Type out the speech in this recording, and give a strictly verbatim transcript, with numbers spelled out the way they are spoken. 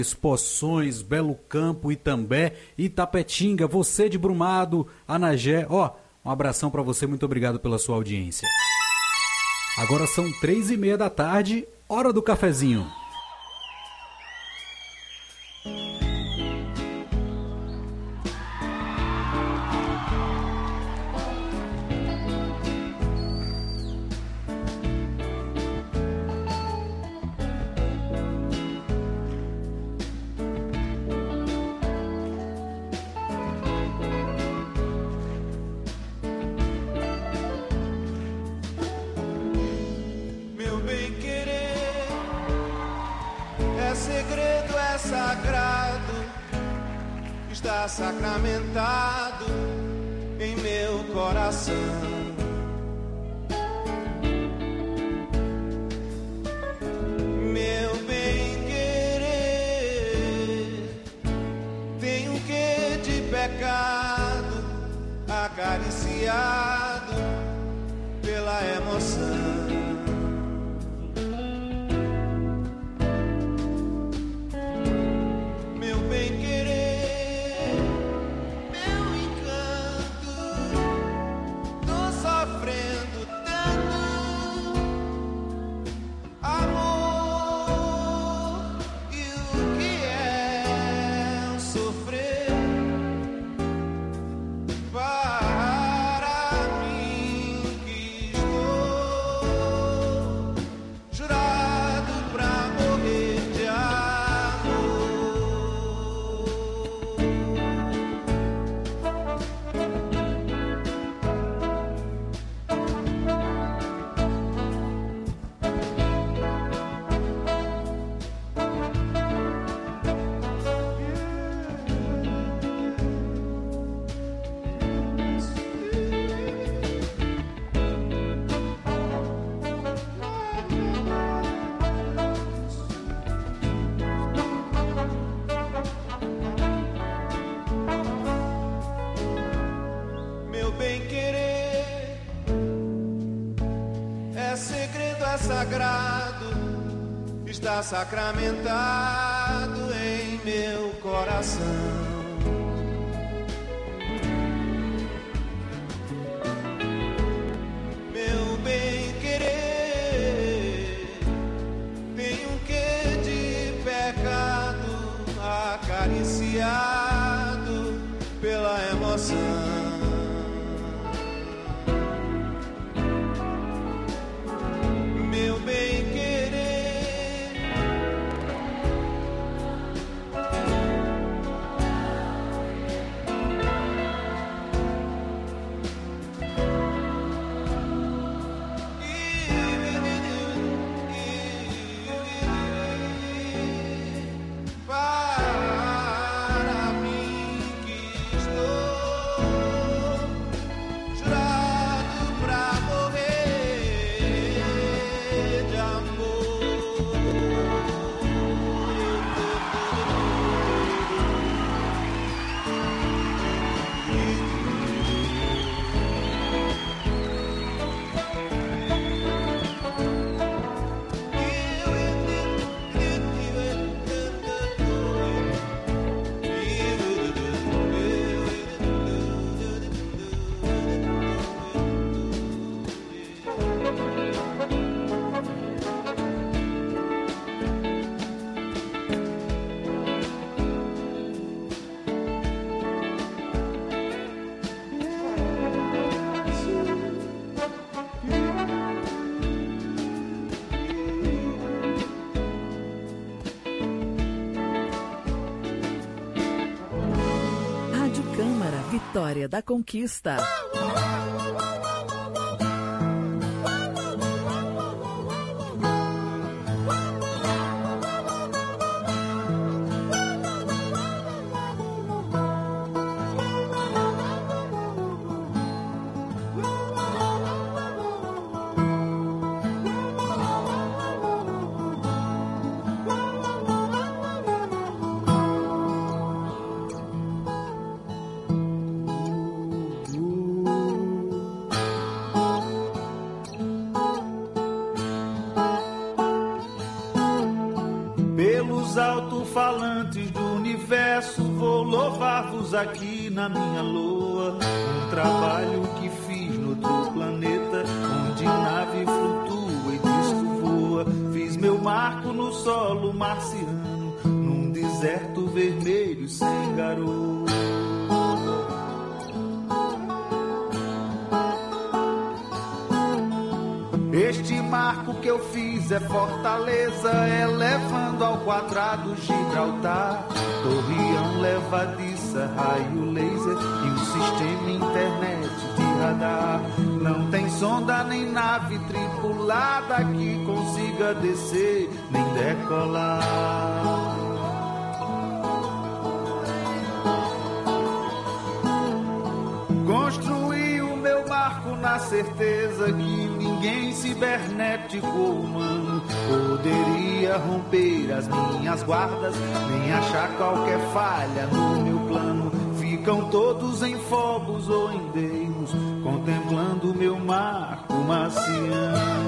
Poções, Belo Campo, Itambé, Itapetinga, você de Brumado, Anagé, ó, um abração para você, muito obrigado pela sua audiência. Agora são três e meia da tarde, hora do cafezinho. Sacramentado em meu coração. Meu bem-querer tem um quê de pecado acariciado pela emoção. Está sacramentado em meu coração. Meu bem-querer tem um quê de pecado acariciado pela emoção. Meu bem-querer Vitória da Conquista. peço, vou louvar-vos aqui na minha loa. Um trabalho que fiz no outro planeta, onde nave flutua e disco voa. Fiz meu marco no solo marciano, num deserto vermelho sem garoa. Este marco que eu fiz é Fortaleza, elevando ao quadrado Gibraltar. Torreão, levadiça, raio laser e um sistema internet de radar. Não tem sonda nem nave tripulada que consiga descer nem decolar. Construí o meu marco na certeza que ninguém cibernético ou humano poderia romper as minhas guardas, nem achar qualquer falha no meu plano. Ficam todos em fogos ou em deimos, contemplando o meu marco marciano.